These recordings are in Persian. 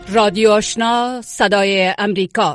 رادیو آشنا صدای امریکا.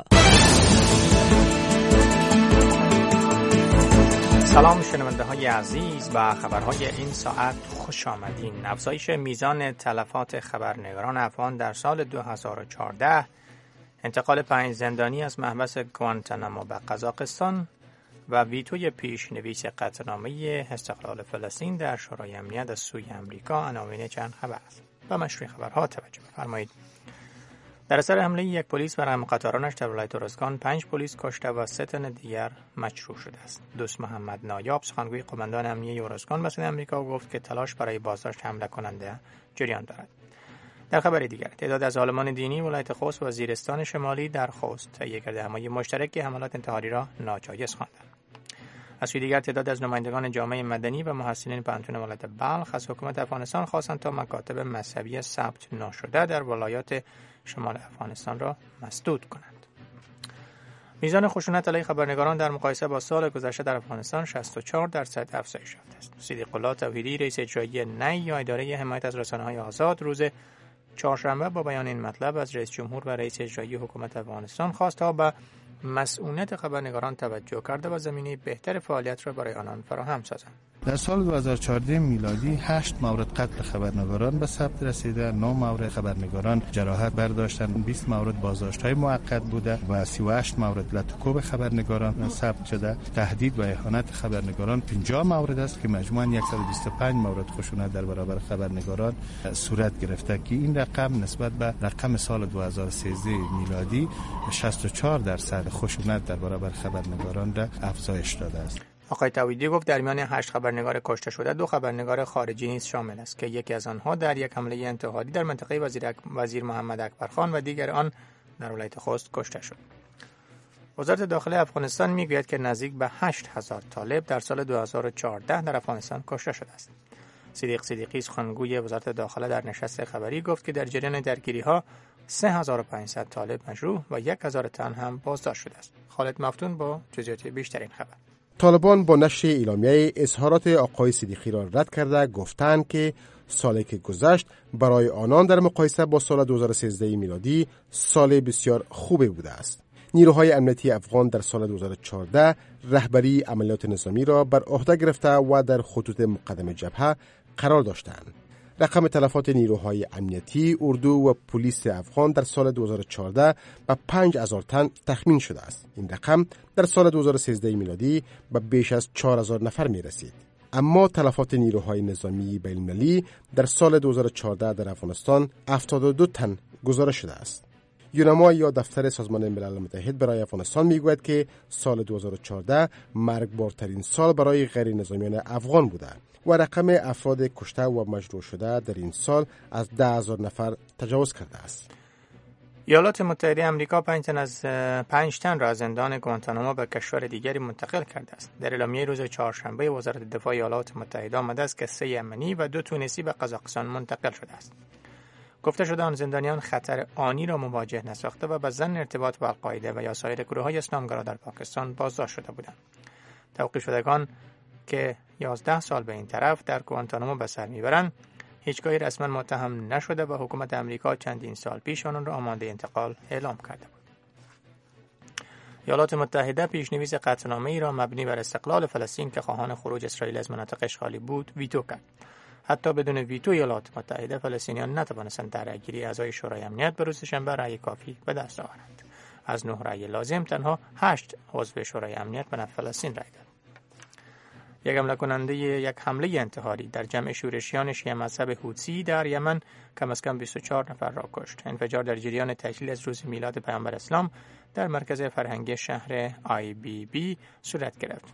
سلام شنونده های عزیز و خبرهای این ساعت خوش آمدین. افزایش میزان تلفات خبرنگاران افغان در سال 2014، انتقال 5 زندانی از محبس گوانتانامو به قزاقستان و ویتوی پیشنویس قطعنامه استقلال فلسطین در شورای امنیت از سوی امریکا عناوین چند خبر است. به مشروع خبرها توجه بفرمایید. در اثر حمله یک پلیس بر همقطارانش در ولایت اورزگان 5 پلیس کشته و 3 تن دیگر مجروح شده است. دوست محمد نایاب سخنگوی قماندان امنیه اورزگان به صدای امریکا گفت که تلاش برای بازداشت حمله کننده جریان دارد. در خبر دیگر، تعداد از عالمان دینی ولایت خوست و وزیرستان شمالی در خوست تهیه کرده همای مشترک حملات انتحاری را ناجایز خواندند. از سوی دیگر، تعداد از نمایندگان جامعه مدنی و محصلین پانتون ولایت بلخ از حکومت افغانستان خواستند تا مکاتب مذهبی ثبت ناشده در ولایات شمال افغانستان را مسدود کنند. میزان خشونت علیه خبرنگاران در مقایسه با سال گذشته در افغانستان 64% افزایش یافته است. صدیق الله توحیدی، رئیس اجرایی نی یا اداره حمایت از رسانه‌های آزاد، روز چهارشنبه با بیان این مطلب از رئیس جمهور و رئیس اجرایی حکومت افغانستان خواست تا به مسئولیت خبرنگاران توجه کرده و زمینه بهتر فعالیت را برای آنان فراهم سازند. در سال 2014 میلادی 8 مورد قتل خبرنگاران به ثبت رسیده، 9 مورد خبرنگاران جراحت برداشتند، 20 مورد بازداشت‌های موقت بوده و 38 مورد لطکوب خبرنگاران ثبت شده. تهدید و اهانت خبرنگاران 50 مورد است که مجموعاً 125 مورد خشونت در برابر خبرنگاران صورت گرفته که این رقم نسبت به رقم سال 2013 میلادی 64% خشونت در برابر خبرنگاران را افزایش داده است. آقای توحیدی گفت در میان 8 خبرنگار کشته شده 2 خبرنگار خارجی نیز شامل است که یکی از آنها در یک حمله انتحاری در منطقه وزیر محمد اکبرخان و دیگر آن در ولایت خوست کشته شد. وزارت داخله افغانستان میگوید که نزدیک به 8000 طالب در سال 2014 در افغانستان کشته شده است. صدیق صدیقی سخنگوی وزارت داخله در نشست خبری گفت که در جریان درگیری‌ها 3500 طالب مجروح و 1000 تن هم بازداشت شده است. خالد مفتون با جزئیات بیشتر این خبر. طالبان با نشر اعلامیه اظهارات آقای صدیقی را رد کرده گفتند که سالی که گذشت برای آنان در مقایسه با سال 2013 میلادی سال بسیار خوبی بوده است. نیروهای امنیتی افغان در سال 2014 رهبری عملیات نظامی را بر عهده گرفته و در خطوط مقدم جبهه قرار داشتند. رقم تلفات نیروهای امنیتی، اردو و پلیس افغان در سال 2014 به 5000 تن تخمین شده است. این رقم در سال 2013 میلادی به بیش از 4000 نفر می رسید. اما تلفات نیروهای نظامی بین‌المللی در سال 2014 در افغانستان 72 تن گزارش شده است. یونما یا دفتر سازمان ملل متحد برای افغانستان میگوید که سال 2014 مرگبارترین سال برای غیر نظامیان افغان بوده و رقم افراد کشته و مجروح شده در این سال از 10,000 نفر تجاوز کرده است. ایالات متحده آمریکا 5 تن را از زندان گوانتانامو به کشور دیگری منتقل کرده است. در اعلامیه روز چهارشنبه وزارت دفاع ایالات متحده آمده است که 3 یمنی و 2 تونسی به قزاقستان منتقل شده است. گفته شده آن زندانیان خطر آنی را مواجه نساخته و به ظن ارتباط با القاعده و یا سایر گروه‌های اسلامگرا در پاکستان بازداشت شده بودند. توقیف شدگان که 11 سال به این طرف در گوانتانامو به سر میبرند، هیچگاهی رسما متهم نشده و حکومت آمریکا چندین سال پیش آنان را آماده انتقال اعلام کرده بود. ایالات متحده پیشنویس قطعنامه‌ای را مبنی بر استقلال فلسطین که خواهان خروج اسرائیل از مناطق اشغالی بود ویتو کرد. حتی بدون ویتو ایالات متحده فلسطینیان نتوانستند در رأی‌گیری اعضای شورای امنیت به روز شنبه رأی کافی به دست آورند. از 9 رأی لازم تنها 8 عضو شورای امنیت به نفع فلسطین رأی داد. یک حمله انتحاری در جمع شورشیان شیعه مذهب حوثی در یمن کم از کم 24 نفر را کشت. انفجار در جریان تعطیل از روز میلاد پیامبر اسلام در مرکز فرهنگی شهر IBB صورت گرفت.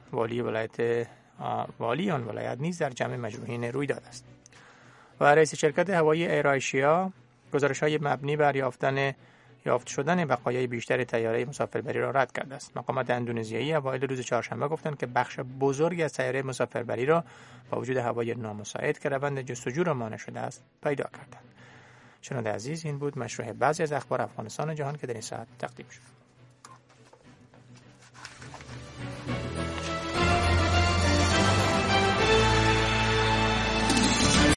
والی آن ولایت نیز در جمع مجروحین روی داده است. و رئیس شرکت هوایی ایرآشیا گزارش‌های مبنی بر یافت شدن بقایای بیشتر طیاره مسافربری را رد کرده است. مقامات اندونزیایی اوایل روز چهارشنبه گفتند که بخش بزرگی از طیاره مسافربری را با وجود هوای نامساعد که روند جستجو را مانع شده است پیدا کردند. شنونده عزیز، این بود مشروع بعضی از اخبار افغانستان و جهان که در این ساعت تقدیم شد.